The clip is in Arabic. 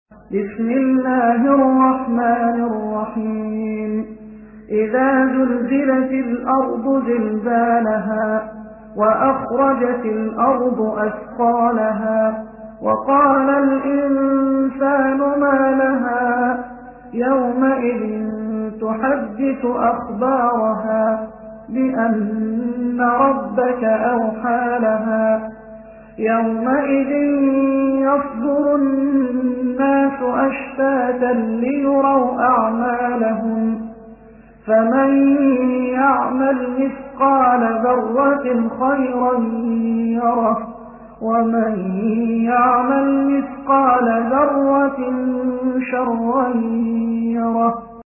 بسم الله الرحمن الرحيم إذا زلزلت الأرض زلزالها وأخرجت الأرض أثقالها وقال الإنسان ما لها يومئذ تحدث أخبارها بأن ربك أوحى لها يومئذ يصدر الناس أشتاتا ليروا أعمالهم فمن يعمل مثقال ذرة خيرا يره ومن يعمل مثقال ذرة شرا يره